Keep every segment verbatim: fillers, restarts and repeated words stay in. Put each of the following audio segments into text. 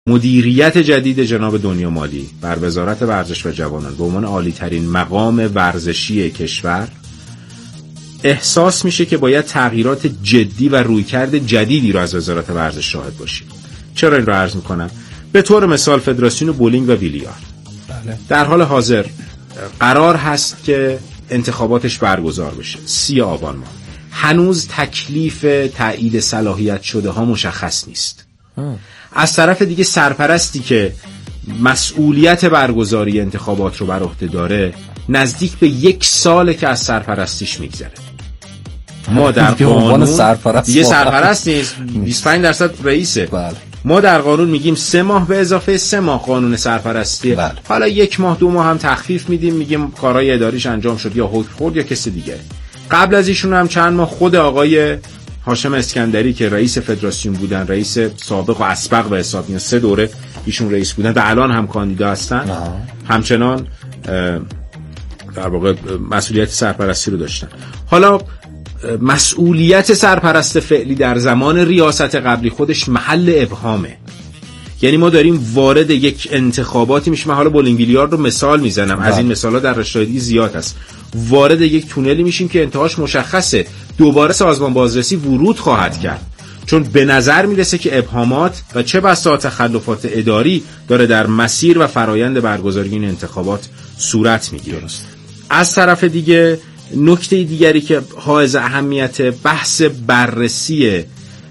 مدیریت جدید جناب دنیا مالی بر وزارت ورزش و جوانان به عنوان عالی ترین مقام ورزشی کشور احساس میشه که باید تغییرات جدی و رویکرد جدیدی رو از وزارت ورزش شاهد باشیم. چرا این رو عرض میکنم؟ به طور مثال فدراسیون بولینگ و بیلیارد بله. در حال حاضر قرار هست که انتخاباتش برگزار بشه سی آبان ماه. هنوز تکلیف تایید صلاحیت شده ها مشخص نیست. ام. از طرف دیگه سرپرستی که مسئولیت برگزاری انتخابات رو بر عهده داره نزدیک به یک ساله که از سرپرستیش میگذره. ما در قانون سرپرست دیگه سرپرست نیست، بیست و پنج درصد رئیسه. بله. ما در قانون میگیم سه ماه به اضافه سه ماه قانون سرپرستی. بله. حالا یک ماه دو ماه هم تخفیف میدیم، میگیم کارهای اداریش انجام شد یا حکم خورد یا کسی دیگه. قبل از ایشون هم چند ماه خود آقای هاشم اسکندری که رئیس فدراسیون بودن، رئیس سابق و اسبق به حساب میاد، سه دوره ایشون رئیس بودن و الان هم کاندیدا هستن. آه. همچنان در واقع مسئولیت سرپرستی رو داشتن. حالا مسئولیت سرپرست فعلی در زمان ریاست قبلی خودش محل ابهامه. یعنی ما داریم وارد یک انتخاباتی میشیم. من حالا بولینگ بیلیارد رو مثال میزنم، از این مثالا در رشته‌ای زیاد هست. وارد یک تونلی میشیم که انتهاش مشخصه. دوباره سازمان بازرسی ورود خواهد کرد، چون به نظر میرسه که ابهامات و چه بسا تخلفات اداری داره در مسیر و فرایند برگزاری این انتخابات صورت میگیره. از طرف دیگه نکته دیگری که حائز اهمیت بحث بررسی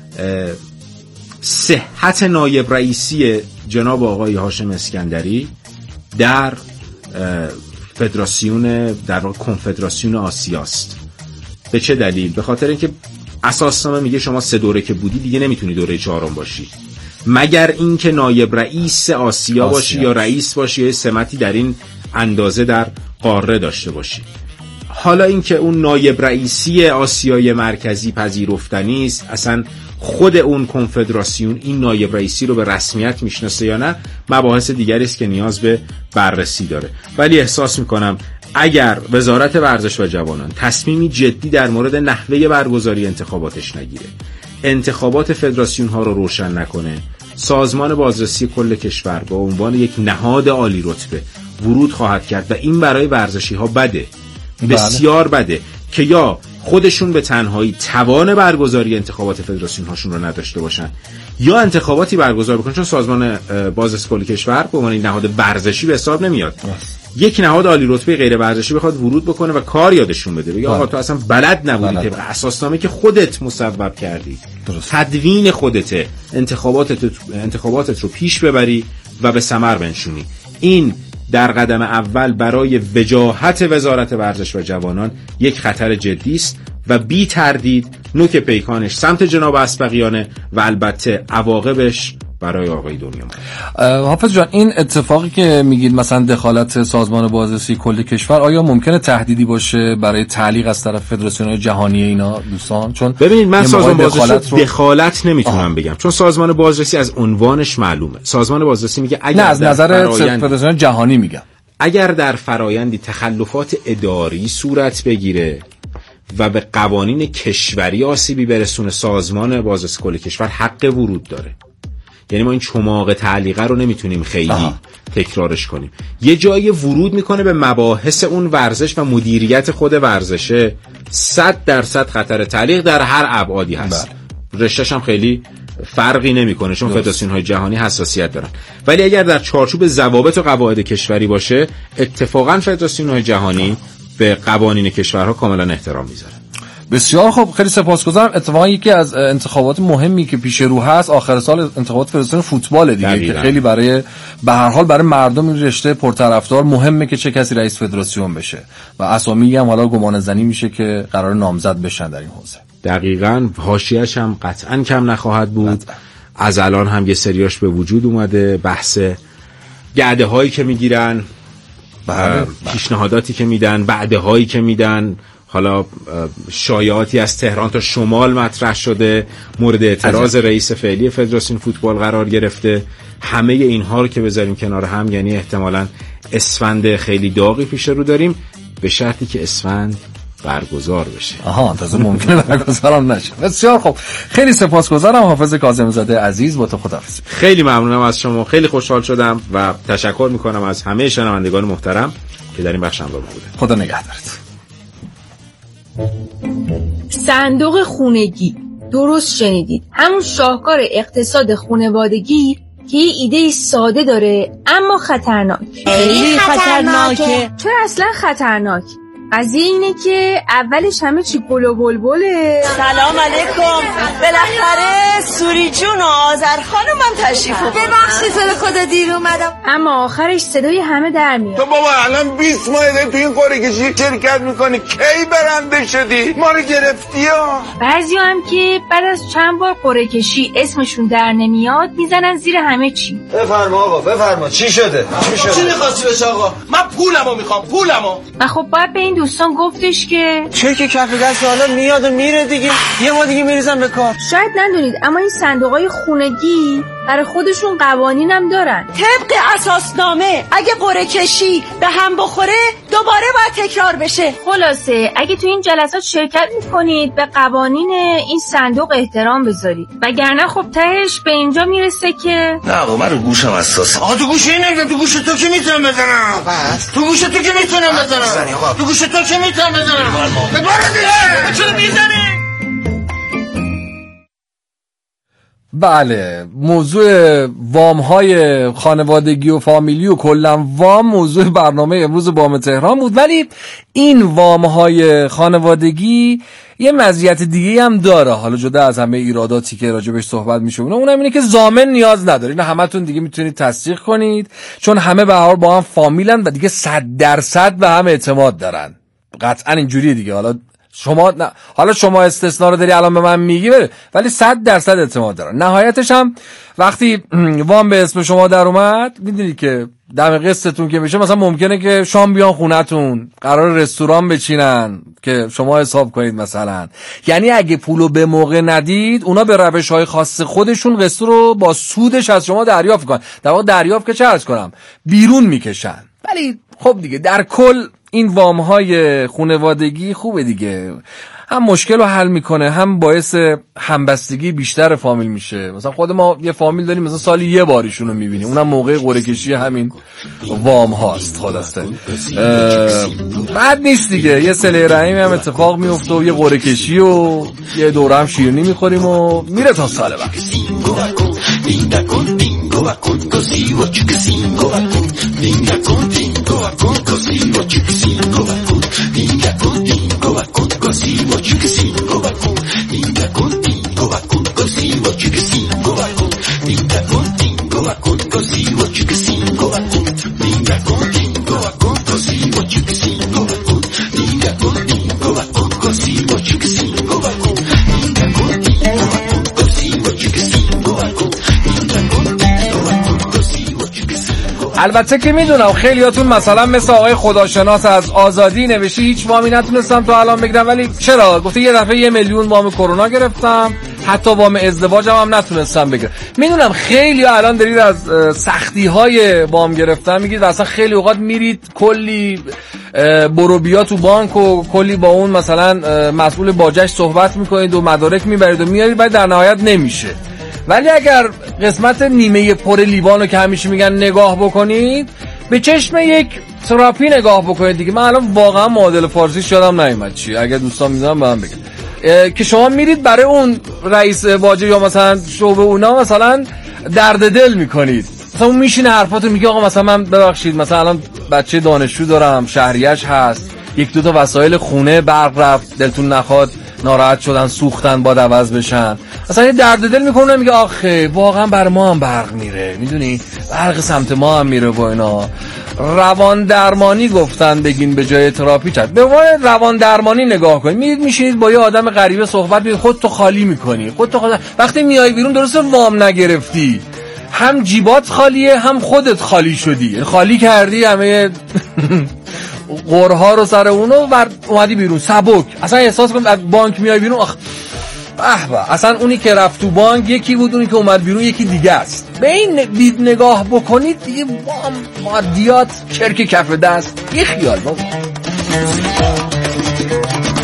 صحت نایب رئیسی جناب آقای هاشم اسکندری در فدراسیون در واقع کنفدراسیون آسیاست. به چه دلیل؟ به خاطر اینکه اساسنامه میگه شما سه دوره که بودی دیگه نمیتونی دوره چهارم باشی مگر اینکه نایب رئیس آسیا, آسیا باشی یا رئیس باشی یا سمتی در این اندازه در قاره داشته باشی. حالا اینکه اون نایب رئیسی آسیای مرکزی پذیرفتنی است، اصلا خود اون کنفدراسیون این نایب رئیسی رو به رسمیت میشناسه یا نه، مباحث دیگری است که نیاز به بررسی داره. ولی احساس میکنم اگر وزارت ورزش و جوانان تصمیمی جدی در مورد نحوه برگزاری انتخاباتش نگیره، انتخابات فدراسیون ها رو روشن نکنه، سازمان بازرسی کل کشور با عنوان یک نهاد عالی رتبه ورود خواهد کرد و این برای ورزشی ها بده، بسیار بده که یا خودشون به تنهایی توان برگزاری انتخابات فدراسیون هاشون رو نداشته باشن یا انتخاباتی برگزار بکنن، چون سازمان بازرسی کل کشور به عنوان نهاد ورزشی به حساب نمیاد. یک نهاد عالی رتبه غیر ورزشی بخواد ورود بکنه و کار یادشون بده، بگه آقا تو اصلا بلد نبودی که اساسنامه که خودت مصوب کردی، درست. تدوین خودته، انتخاباتت انتخاباتت رو پیش ببری و به ثمر بنشونی. این در قدم اول برای وجاهت وزارت ورزش و جوانان یک خطر جدی است و بی تردید نوک پیکانش سمت جناب اسبقیانه و البته عواقبش برای آقای دنیا مالی. حافظ جان، این اتفاقی که میگید مثلا دخالت سازمان بازرسی کل کشور، آیا ممکنه تهدیدی باشه برای تعلیق از طرف فدراسیون جهانی اینا دوستان؟ چون ببینید من سازمان بازرسی رو دخالت نمیتونم آه. بگم، چون سازمان بازرسی از عنوانش معلومه. سازمان بازرسی میگه اگر نه از نظر فدراسیون جهانی میگم، اگر در فرایندی تخلفات اداری صورت بگیره و به قوانین کشوری آسیبی برسونه، سازمان بازرسی کل کشور حق ورود داره. یعنی ما این چماق تعلیقه رو نمیتونیم خیلی آه. تکرارش کنیم. یه جایی ورود میکنه به مباحث اون ورزش و مدیریت خود ورزشه، صد درصد خطر تعلیق در هر ابعادی هست. رشتهش هم خیلی فرقی نمیکنه، چون فدراسیون های جهانی حساسیت دارن. ولی اگر در چارچوب ضوابط و قواعد کشوری باشه، اتفاقا فدراسیون های جهانی به قوانین کشورها کاملا احترام میذاره. بسیار خوب، خیلی سپاسگزارم. اتفاقا یکی از انتخابات مهمی که پیش رو هست آخر سال انتخابات فدراسیون فوتبال دیگه دقیقا. که خیلی برای به هر حال برای مردم این رشته پرطرفدار مهمه که چه کسی رئیس فدراسیون بشه و اسامی هم حالا گمان زنی میشه که قرار نامزد بشن در این حوزه. دقیقاً، حاشیه‌اش هم قطعاً کم نخواهد بود. قطعا. از الان هم یه سریاش به وجود اومده، بحث گعده هایی که میگیرن، پیشنهاداتی که میدن، وعده هایی که میدن. حالا شایعاتی از تهران تا شمال مطرح شده، مورد اعتراض رئیس فعلی فدراسیون فوتبال قرار گرفته. همه اینها رو که بذاریم کنار هم، یعنی احتمالاً اسفند خیلی داغی پیش رو داریم، به شرطی که اسفند برگزار بشه. آها تازه ممکنه برگزار هم نشه. بسیار خوب، خیلی سپاسگزارم حافظ کاظمی زاده عزیز، با تو خداحافظی. خیلی ممنونم از شما، خیلی خوشحال شدم و تشکر میکنم از همه شنوندگان محترم که در این بخش همراه بودن. خدا نگهدارت. صندوق خونگی، درست شنیدید، همون شاهکار اقتصاد خانوادگی که یه ایده ساده داره اما خطرناک. خیلی خطرناکه. چرا اصلا خطرناک؟ قضیه اینه که اولش همه چی گل و بلبله. سلام علیکم. بالاخره سوری جون و آذر خانم من تشریف آوردن. ببخشید تو رو خدا دیر اومدم. اما آخرش صدای همه در میاد. تو بابا الان بیست ماه تو این قرعه کشی شرکت میکنی، کی برنده شدی؟ ما رو گرفتی ها. بعضی هم که بعد از چند بار قرعه کشی اسمشون در نمیاد میزنن زیر همه چی. بفرما آقا بفرما، چی شده؟ چی شده؟ چی می‌خواستی بشه آقا؟ من پولمو میخوام، پولمو. و خب باید به این دوستان گفتش که چه که کف دست حالا میاد و میره دیگه، یه ما دیگه میریزم به کار. شاید ندونید اما این صندوقای خونگی برای خودشون قوانین هم دارن. طبق اساسنامه اگه قرعه کشی به هم بخوره دوباره باید تکرار بشه. خلاصه اگه تو این جلسات شرکت میکنید به قوانین این صندوق احترام بذارید، وگرنه خب تهش به اینجا میرسه که نه آقا من رو گوشم حساس. آقا تو گوش این نمیدونم، تو گوش تو که میتونم بزنم. بس تو گوش تو که میتونم بزنم. تو گوش تو که میتونم بزنم. ببره دیگه. چرا میزنی؟ بله، موضوع وام‌های خانوادگی و فامیلی و کلا وام موضوع برنامه امروز وام تهران بود. ولی این وام‌های خانوادگی یه مزیت دیگه هم داره، حالا جدا از همه ایراداتی که راجبش صحبت میشه، اونم اینه که ضامن نیاز نداره. اینو همتون دیگه میتونید تصدیق کنید، چون همه به هر حال با هم فامیلن و دیگه صد درصد به هم اعتماد دارن. قطعا اینجوریه دیگه. حالا شما نه، حالا شما استثنا رو داری الان به من میگی بره، ولی صد درصد اعتماد دارن. نهایتش هم وقتی وام به اسم شما در اومد، میدونید که دم قسطتون که میشه مثلا ممکنه که شام بیان خونتون، قرار رستوران بچینن که شما حساب کنید مثلا. یعنی اگه پولو به موقع ندید، اونا به روش‌های خاص خودشون قسط رو با سودش از شما دریافت کنن. در واقع دریافت که چه عرض کنم، بیرون میکشن. ولی خب دیگه در کل این وام‌های خانوادگی خوبه دیگه، هم مشکل رو حل میکنه، هم باعث همبستگی بیشتر فامیل میشه. مثلا خود ما یه فامیل داریم مثلا سالی یه باریشون رو میبینیم، اونم موقع قرعه کشی همین وام هاست. خلاصه بعد نیست دیگه، یه صله رحمی هم اتفاق میفته و یه قرعه کشی و یه دوره هم شیرینی میخوریم و میره تا سال بعد. البته که میدونم خیلیاتون مثلا مثل آقای خداشناس از آزادی نوشی هیچ وامی نتونستم تو الان بگیرم، ولی چرا؟ گفته یه دفعه یه میلیون وام کرونا گرفتم، حتی وام ازدواجم هم نتونستم بگیرم. میدونم خیلی الان دارید از سختی های وام گرفتن میگید و اصلا خیلی اوقات میرید کلی برو بیا تو بانک و کلی با اون مثلا مسئول باجش صحبت میکنید و مدارک میبرید و میارید، بعد در نهایت نمیشه. ولی اگر قسمت نیمه پر لیوانو که همیشه میگن نگاه بکنید، به چشم یک تراپی نگاه بکنید دیگه. من الان واقعا معادل فارسیش یادم نمیاد چی، اگر دوستان میذارم به من بگن، که شما میرید برای اون رئیس باجه یا مثلا شعبه اونا مثلا درد دل میکنید، مثلا اون میشینه حرفاتو میگه آقا مثلا من ببخشید مثلا الان بچه دانشجو دارم، شهریه‌اش هست، یک دو تا وسایل خونه برق رفت، دلتون نخواد ناراحت شدن سوختن با عوض بشن، اصلا یه درد دل میکنه، میگه آخه واقعا بر ما هم برق میره، میدونی برق سمت ما هم میره و اینا. روان درمانی گفتن بگین به جای تراپی. چت به عنوان روان درمانی نگاه کنید، میرید میشینید با یه آدم غریبه صحبت میکنید، خودتو خالی میکنی، خودتو خالی. وقتی میای بیرون درسته وام نگرفتی، هم جیبات خالیه هم خودت خالی شدی، خالی کردی همه قرها رو سر اونو و اومدی بیرون سبک. اصلا احساس کنم از بانک میای بیرون آخ به به، اصلا اونی که رفت تو بانک یکی بود، اونی که اومد بیرون یکی دیگه است. به این دید نگاه بکنید دیگه وام مادیات چرک کف دست، یه خیال بابا.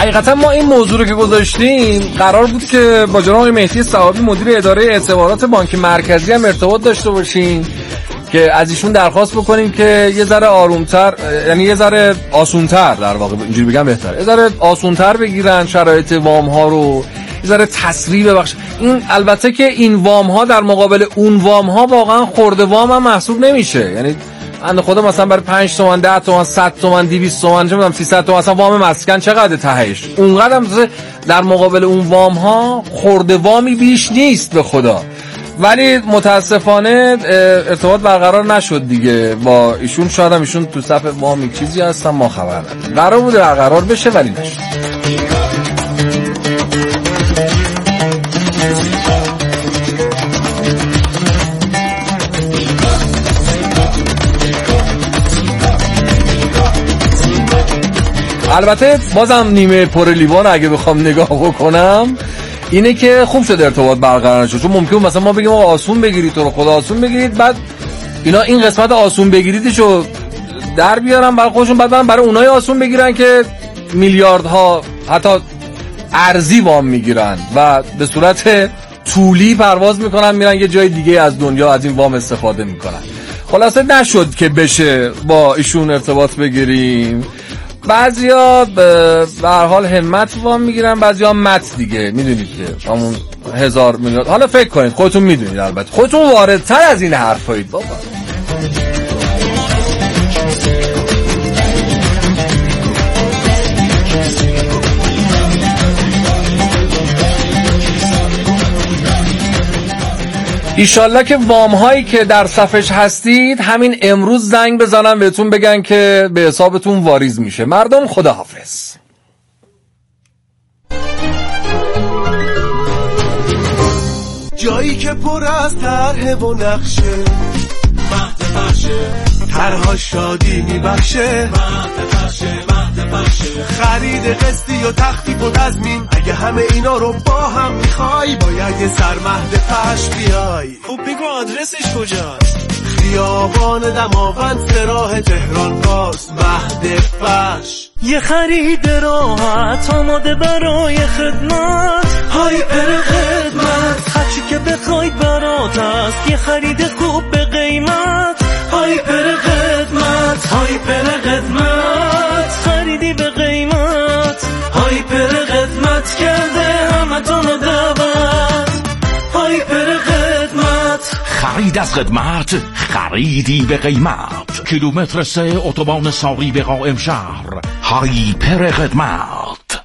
حقیقتا ما این موضوع رو که گذاشتیم قرار بود که با جناب مهدی صوابی مدیر اداره اعتبارات بانک مرکزی هم ارتباط داشته باشیم که از ایشون درخواست بکنیم که یه ذره آرومتر، یعنی یه ذره آسونتر، در واقع اینجوری بگم بهتره، یه ذره آسونتر بگیرن شرایط وام ها رو، یه ذره تسریع ببخش. این البته که این وام ها در مقابل اون وام ها واقعا خورده وام هم محسوب نمیشه. یعنی اند خدا مثلا برای پنج تومن، ده تومن، صد تومن، دویست تومن، چه میدونم سیصد تومن مثلا وام مسکن چقدر تهش؟ اونقدر هم در مقابل اون وام ها خورده وامی بیش نیست به خدا. ولی متاسفانه ارتباط برقرار نشد دیگه با ایشون. شاید هم ایشون تو صف وامی چیزی هستن ما خبر نداریم. قرار بود برقرار بشه ولی نشد. البته بازم نیمه پر لیوان اگه بخوام نگاه بکنم اینه که خوب شد ارتباط برقرار شد، چون ممکن مثلا ما بگیم آسون بگیرید، تو رو خدا آسون بگیرید، بعد اینا این قسمت آسون بگیریدشو در بیارن برای خودشون، بعد برای اونای آسون بگیرن که میلیاردها حتی ارزی وام میگیرن و به صورت طولی پرواز میکنن میرن یه جای دیگه از دنیا از این وام استفاده میکنن. خلاصه نشد که بشه با ایشون ارتباط بگیریم. بعضیا به هر حال همت وام میگیرن، بعضیا مت دیگه، میدونید که همون هزار میلیارد. حالا فکر کنید، خودتون میدونید، البته خودتون واردتر از این حرفایید بابا. ایشالله که وام هایی که در صفش هستید همین امروز زنگ بزنن بهتون بگن که به حسابتون واریز میشه. مردم خداحافظ. جایی که پر از طرح و نقشه، مهد بخشه، طرها شادی میبخشه، مهد بخشه، مهد بخشه، خرید قسطی و تخفیف و تضمین. اگه همه اینا رو با هم میخوای باید یه سر مهد پش بیای. خوب بگو آدرسش کجاست؟ خیابان دماوند سراح تهران باز، مهد پش. یه خرید راحت آماده برای خدمت، هایپر خدمت، هرچی که بخواید برات است. یه خرید خوب به قیمت، هایپر خدمت، هایپر خدمت، خریدی به قیمت، هایپر خدمت کرده همتون رو دعوت، هایپر خدمت. خرید از خدمت، خریدی به قیمت. کیلومتر سه اتوبان ساری به قائم شهر، هایپر خدمت.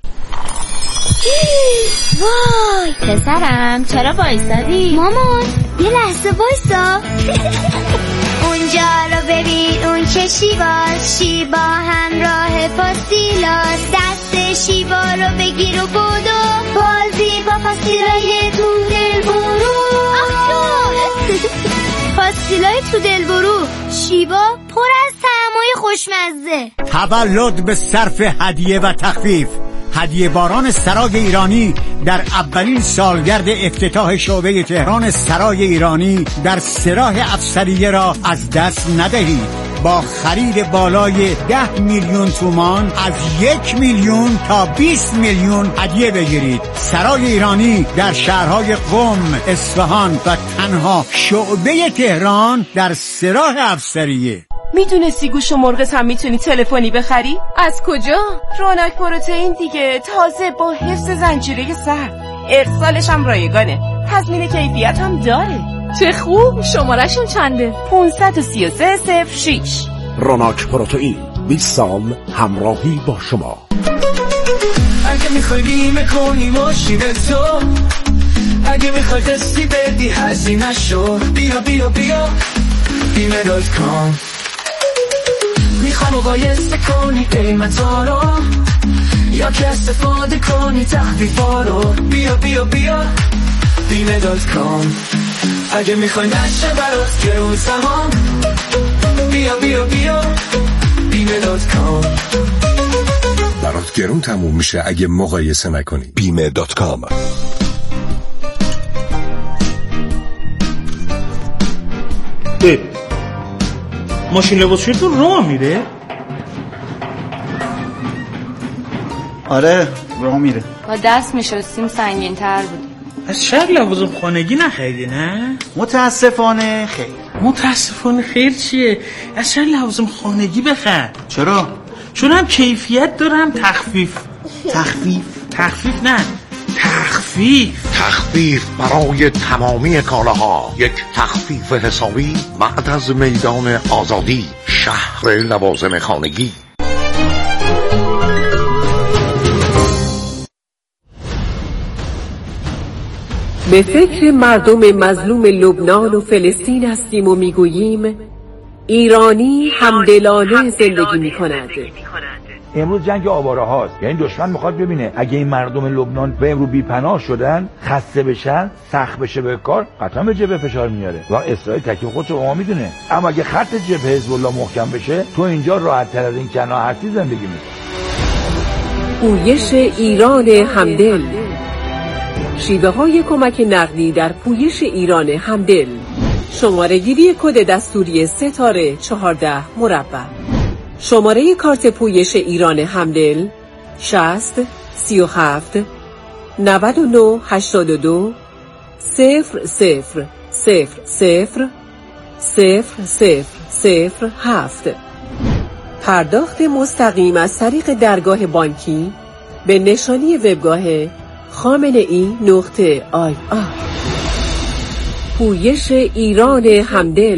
وای پسرم چرا وایسادی؟ مامان یه لحظه وایسا. اونجا رو ببین، اون چه شیواست، شیبا همراه پاستیلاس. دست شیبا رو بگیر و بودو، بازی با پاستیلای تو دل برو. پاستیلای تو دل برو، شیبا پر از طعمای خوشمزه. تولد به صرف هدیه و تخفیف. هدیه باران سرای ایرانی در اولین سالگرد افتتاح شعبه تهران سرای ایرانی در سراح افسریه را از دست ندهید. با خرید بالای ده میلیون تومان از یک میلیون تا بیست میلیون هدیه بگیرید. سرای ایرانی در شهرهای قم، اصفهان و تنها شعبه تهران در سراح افسریه. میدونستی گوش و مرغ هم میتونی تلفنی بخری؟ از کجا؟ رونق پروتئین دیگه، تازه با حفظ زنجیره سرد، ارسالش هم رایگانه، تضمین کیفیت هم داره. چه خوب. شماره‌شون چنده؟ پانصد و سی و سه صفر شش. رونق پروتئین، بیست سال همراهی با شما. اگه میخوای بیمه کنی ماشین تو، اگه میخوای قسطی بدی هزینه شو، بیا بیا بیا بیمه دات کام. میخوای مقایسه کنی قیمتا رو، یا که استفاده کنی تخفیفا رو، بیا بیا بیا بیمه دات کام. اگه میخوای نشه برات گرون تمام، بیا بیا بیا بیمه دات کام. برات گرون تموم میشه اگه مقایسه نکنی. بیمه دات کام. ماشین لباسشویتون راه میره؟ آره راه میره. با دست میشستیم سنگین تر بود. از شهر لوازم خانگی نخریدی نه؟ متاسفانه خیر. متاسفانه خیر چیه؟ از شهر لوازم خانگی بخر. چرا؟ چون هم کیفیت داره هم تخفیف. تخفیف؟ تخفیف نه، تخفیف. تخفیف برای تمامی کالاها. یک تخفیف حسابی بعد از میدان آزادی، شهر لوازم خانگی. به فکر مردم مظلوم لبنان و فلسطین هستیم و میگوییم ایرانی همدلانه زندگی میکند. امروز جنگ آواره هاست، یعنی دشمن میخواد ببینه اگه این مردم لبنان به امروز بی‌پناه شدن، خسته بشن، سخت بشه به کار، قطعا به جبهه فشار میاره و اسرائیل تکلیف خودش رو ما میدونه. اما اگه خط جبهه حزب الله محکم بشه، تو اینجا راحت تر از این کنار هستی زندگی میکنی. پویش ایران همدل، شیوه های کمک نقدی در پویش ایران همدل. شماره گیری کد دستوری ستاره چهارده مربع. شماره کارت پویش ایران همدل شصت سی و هفت نود و نه هشتاد و دو صفر صفر صفر صفر صفر صفر صفر هفت. پرداخت مستقیم از طریق درگاه بانکی به نشانی وبگاه خامنه ای نقطه آی آر. پویش ایران همدل.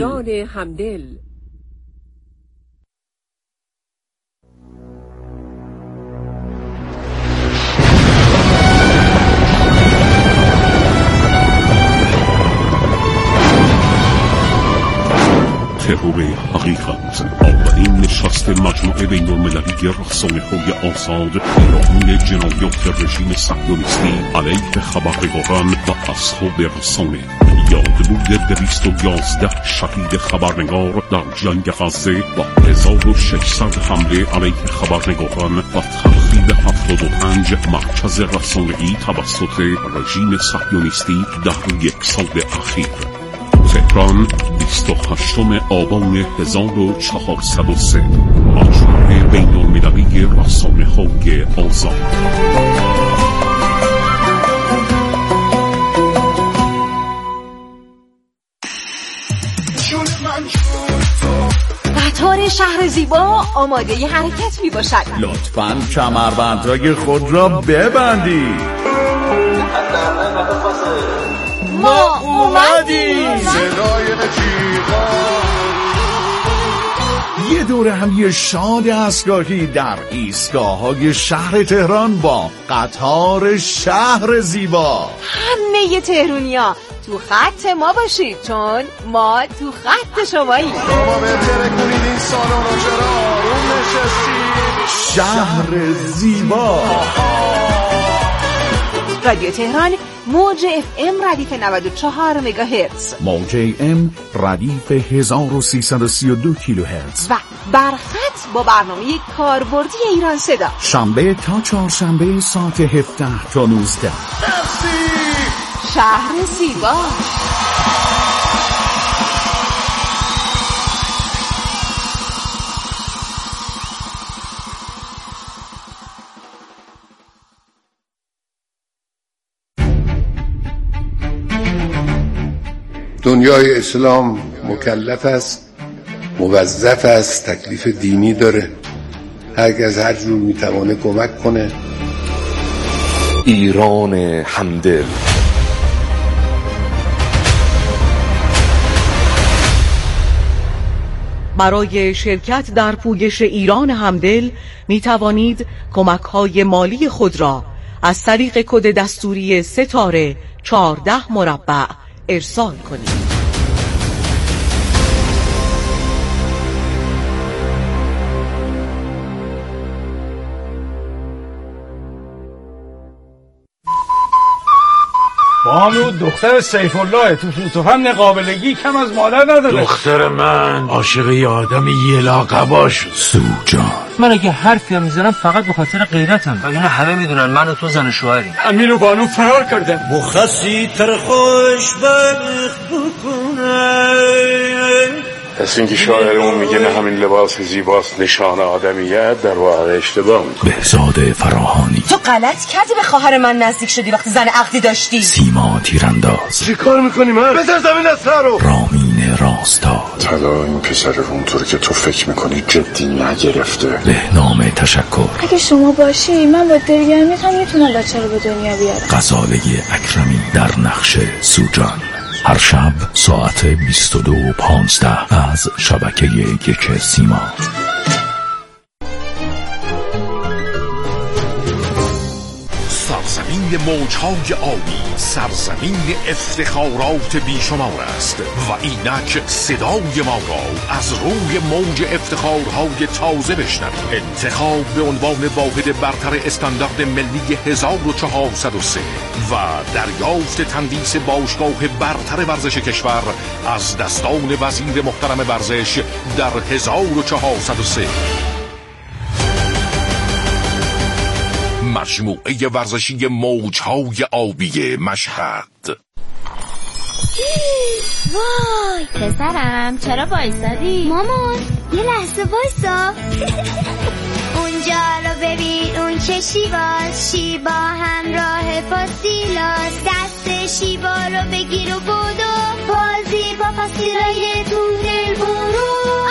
ترور حقیقت، اولین نشست مجمع بین المللی رسانه‌های آزاد پیرامون جنایات رژیم صهیونیستی علیه خبرنگاران و اصحاب رسانه. یادبود دویست و یازده شهید خبرنگار در جنگ غزه و هزار و ششصد حمله علیه خبرنگاران و تخریب هفتاد و پنج مرکز رسانه‌ای توسط رژیم صهیونیستی در یک سال اخیر. تهران، بیست و هشتم آبان هزار و چهارصد و سه. مجمع بین المللی رسانه‌های آزاد. قطار شهر زیبا آماده ی حرکت می باشد. لطفاً کمربندهای خود را ببندید. ما اومدیم. صدای نجیبا یه دوره همی شاد اسکاهی در ایستگاه‌های شهر تهران با قطار شهر زیبا. همه تهرونیا تو خط ما باشید، چون ما تو خط شماییم. شما بهتره کنید این سالن رو چرا آروم نشستید. شهر زیبا. رادیو تهران موج اف ام ردیف نود و چهار مگاهرتز، موج ام ردیف هزار و سیصد و سی و دو کیلوهرتز و برخط با برنامه کاربردی ایران صدا. شنبه تا چهارشنبه ساعت هفده تا نوزده. شهر زیبا. دنیای اسلام مکلف است، موظف است، تکلیف دینی داره، هر کس هر جور میتوانه کمک کنه. ایران همدل. برای شرکت در پویش ایران همدل می توانید کمک های مالی خود را از طریق کد دستوری ستاره چهارده مربع ارسال کنید. بانو دختر سیف الله تو فوتوفن قابلگی کم از مادر نداره. دختر من عاشق یه آدم یه لاقبا شد. سوجان، من اگه حرفی هم میزنم فقط به خاطر غیرتم، وگرنه همه میدونن من و تو زن شوهریم. امیر و بانو فرار کردن. مخصی تر خوش بخت بکنه پس اینکه شاعرمون میگه نه همین لباس زیباست نشانه آدمیت، در واقع اشتباه میکنه. بهزاد فراهانی. تو غلط کردی به خواهر من نزدیک شدی وقتی زن عقدی داشتی. سیما تیرانداز. چی کار میکنی من؟ بذار زمین از سر رو. رامین راستاد. طلا این پسر رو اونطور که تو فکر میکنی جدی نگرفته. بهنام تشکر. اگه شما باشی من با دلگرمیتم میتونم بچه رو به دنیا بیارم. غزاله اکرمی در نقش سوجان. هر شب ساعت بیست و دو و پانزده از شبکه یک سیما. سرزمین موجهای آبی، سرزمین افتخارات بیشمار است و اینک صدای ما را از روی موج افتخارهای تازه بشنوید. انتخاب به عنوان واحد برتر استاندارد ملی هزار و چهارصد و سه و دریافت تندیس باشگاه برتر ورزش کشور از دستان وزیر محترم ورزش در هزار و چهارصد و سه. مجموعه ورزشی موجهای آبی مشهد. وای پسرم چرا وایسادی؟ مامان یه لحظه وایسا. اونجا رو ببین اون چه شیباست، شیبا همراه فاسیلاس، دست شیبا رو بگیر و بودو بازی با فاسیلای تو دل برو.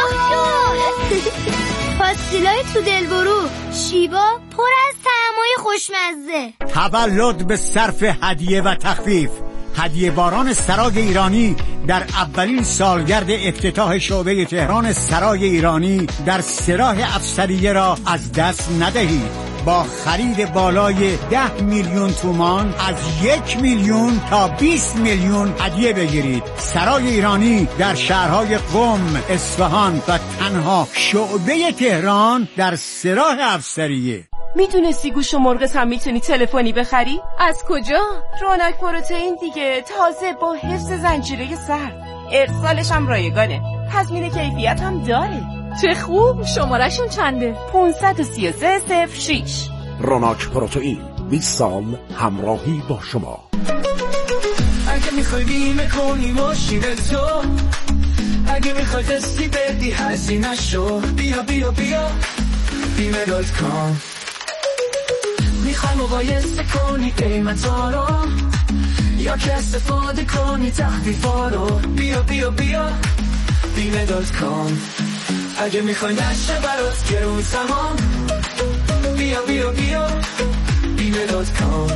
فاسیلای تو دل برو، شیبا پر از طعمای خوشمزه. تولد به صرف هدیه و تخفیف. هدیه باران سرای ایرانی در اولین سالگرد افتتاح شعبه تهران سرای ایرانی در سراح افسریه را از دست ندهید. با خرید بالای ده میلیون تومان از یک میلیون تا بیست میلیون هدیه بگیرید. سرای ایرانی در شهرهای قم، اصفهان و تنها شعبه تهران در سراح افسریه. میدونستی گوش و مرغ هم میتونی تلفنی بخری؟ از کجا؟ روناک پروتئین دیگه، تازه با حفظ زنجیره سرد، ارسالش هم رایگانه، تضمین کیفیت هم داره. چه خوب. شمارشون چنده؟ پانصد و سی و سه صفر شش. روناک پروتئین، بیست سال همراهی با شما. اگه میخوای بیمه کنی ماشین تو، اگه میخوای دستی بدی هزینه شو، بیا بیا بیا بیمه دات کام. میخوای مقایسه کنی قیمتا رو یا که استفاده کنی تخفیفا رو، بیا بیا بیا بیمه دات کام. اگه میخوای نشه برات گرون تمام، بیا بیا بیا بیمه دات کام.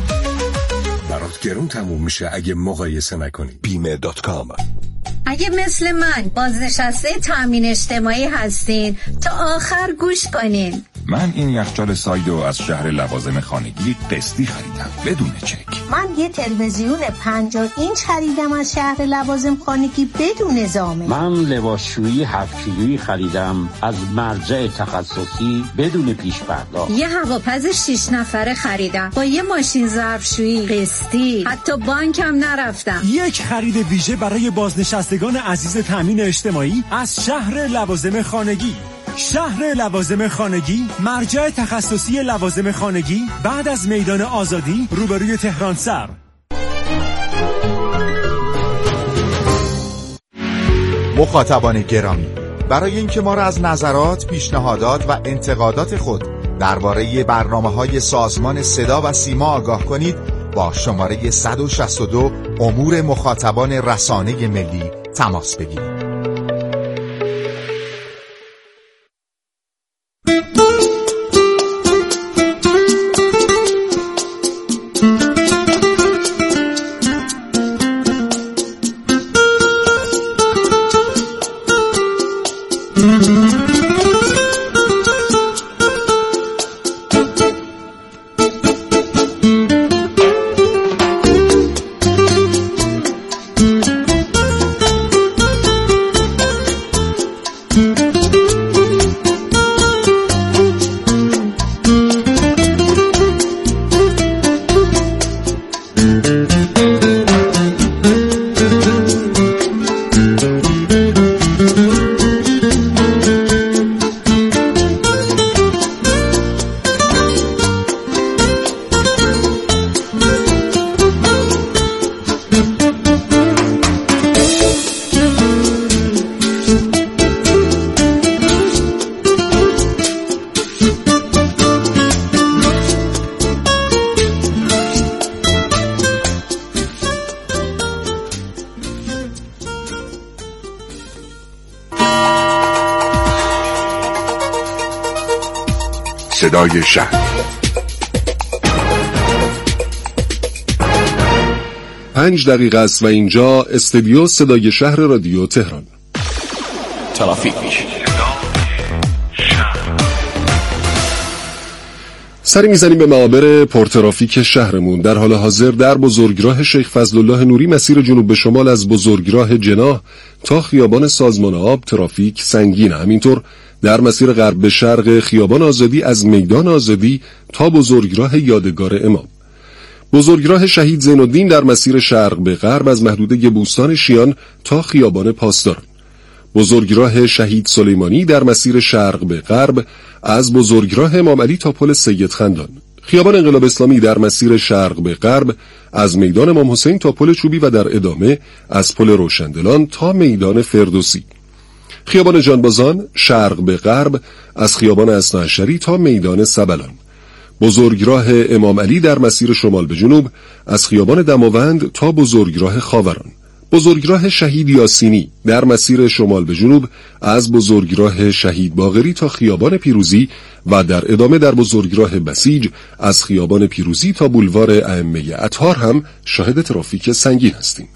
برات گرون تموم میشه اگه مقایسه نکنی. بیمه دات کام. اگه مثل من بازنشسته تامین اجتماعی هستین تا آخر گوش کنین. من این یخچال سایدو از شهر لوازم خانگی قسطی خریدم بدون چک. من یه تلویزیون پنجاه اینچ خریدم از شهر لوازم خانگی بدون ضامن. من لباسشویی هفت کیلویی خریدم از مرجع تخصصی بدون پیش پرداخت. یه هواپز شش نفره خریدم با یه ماشین ظرفشویی قسطی، حتی بانکم نرفتم. یک خرید ویژه برای بازنشستگان عزیز تامین اجتماعی از شهر لوازم خانگی. شهر لوازم خانگی، مرجع تخصصی لوازم خانگی بعد از میدان آزادی روبروی تهران سر. مخاطبان گرامی، برای اینکه ما را از نظرات، پیشنهادات و انتقادات خود درباره برنامه‌های سازمان صدا و سیما آگاه کنید، با شماره صد و شصت و دو امور مخاطبان رسانه ملی تماس بگیرید. صدای شهر. پنج دقیقه است و اینجا استودیو صدای شهر رادیو تهران. ترافیک. سری میزنیم به معابر پرترافیک شهرمون. در حال حاضر در بزرگراه شیخ فضلالله نوری مسیر جنوب به شمال از بزرگراه جناح تا خیابان سازمان آب ترافیک سنگین. همینطور در مسیر غرب به شرق خیابان آزادی از میدان آزادی تا بزرگراه یادگار امام. بزرگراه شهید زین‌الدین در مسیر شرق به غرب از محدوده بوستان شیان تا خیابان پاسداران. بزرگراه شهید سلیمانی در مسیر شرق به غرب از بزرگراه امام علی تا پل سید خندان. خیابان انقلاب اسلامی در مسیر شرق به غرب از میدان امام حسین تا پل چوبی و در ادامه از پل روشندلان تا میدان فردوسی. خیابان جانبازان شرق به غرب از خیابان اثناعشری تا میدان سبلان. بزرگراه امام علی در مسیر شمال به جنوب از خیابان دماوند تا بزرگراه خاوران. بزرگراه شهید یاسینی در مسیر شمال به جنوب از بزرگراه شهید باقری تا خیابان پیروزی و در ادامه در بزرگراه بسیج از خیابان پیروزی تا بولوار ائمه اطهار هم شاهد ترافیک سنگین هستیم.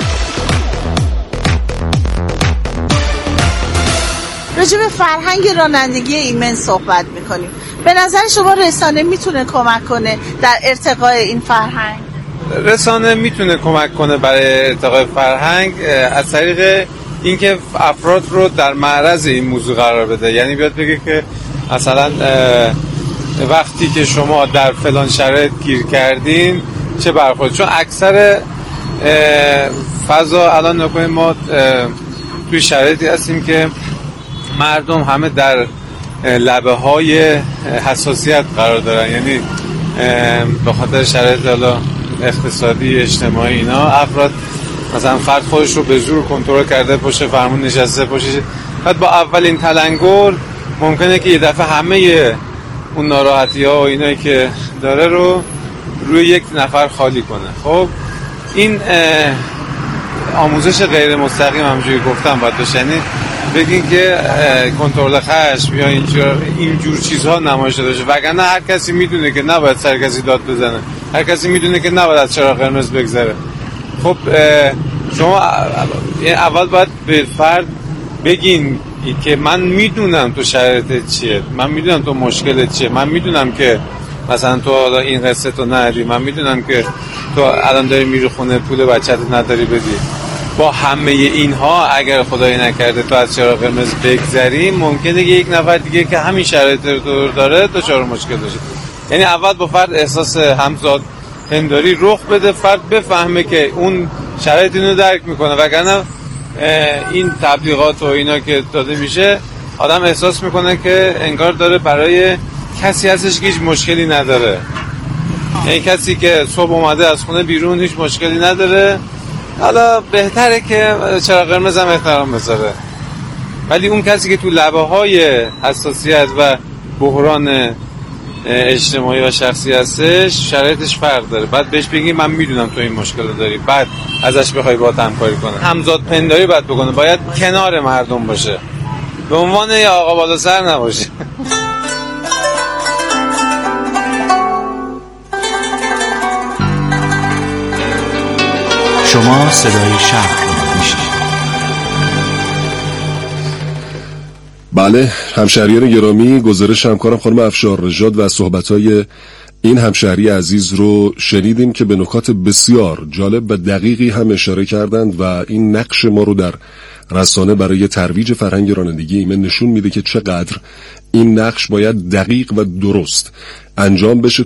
راجع به فرهنگ رانندگی ایمن صحبت میکنیم. به نظر شما رسانه میتونه کمک کنه در ارتقای این فرهنگ؟ رسانه میتونه کمک کنه برای ارتقای فرهنگ از طریق اینکه افراد رو در معرض این موضوع قرار بده. یعنی بیاد بگه که مثلا وقتی که شما در فلان شرایط گیر کردین چه برخورد، چون اکثر فضا الان نکنیم ما توی شرایطی هستیم که مردم همه در لبه های حساسیت قرار دارن، یعنی به خاطر شرایط اقتصادی اجتماعی اینا افراد مثلا فرد خودش رو به زور کنترل کرده پشت فرمون نشسته پشت، بعد با اولین تلنگر ممکنه که یه دفعه همه اون ناراحتی ها و اینایی که داره رو روی یک نفر خالی کنه. خب این آموزش غیر مستقیم همونجوری گفتم باید بشه، یعنی بگین که کنترل خشم یا اینجور اینجور چیزها نمایش داده بشه، وگرنه هر کسی میدونه که نباید سر کسی داد بزنه، هر کسی میدونه که نباید از چراغ قرمز بگذره. خب شما اول باید به فرد بگین که من میدونم تو شرایطت چیه، من میدونم تو مشکلت چیه، من میدونم که مثلا تو حالا این قصه تو نداری، من میدونم که تو الان داری میری خونه پول بچت نداری بدی. با همه اینها اگر خدایی نکرده تو از چراغ قرمز بگذری، ممکنه یک نفر دیگه که همین شرایط رو داره دچار مشکل بشه. یعنی اول با فرد احساس همزاد پنداری رخ بده، فرد بفهمه که اون شرایط اینو درک میکنه، وگرنه این تبلیغات و اینا که داده میشه آدم احساس میکنه که انگار داره برای کسی هستش که هیچ مشکلی نداره. یعنی کسی که صبح اومده از خونه بیرون هیچ مشکلی نداره، حالا بهتره که چراغ قرمز هم احترام بذاره، ولی اون کسی که تو لبه های حساسیت و بحران اجتماعی و شخصی هستش شرایطش فرق داره. بعد بهش بگی من میدونم تو این مشکل داری، بعد ازش بخوای باهات همکاری کنه. همزاد پنداری باید بکنه، باید کنار مردم باشه، به عنوان یه آقا بالا سر نباشه. شما صدای شهر رو میشنوید. بله همشهریان گرامی، گزارش همکارم خانم افشار رژاد و صحبت‌های این همشهری عزیز رو شنیدیم که به نکات بسیار جالب و دقیقی هم اشاره کردند و این نقش ما رو در رسانه برای ترویج فرهنگ رانندگی ایمن نشون میده که چقدر این نقش باید دقیق و درست انجام بشه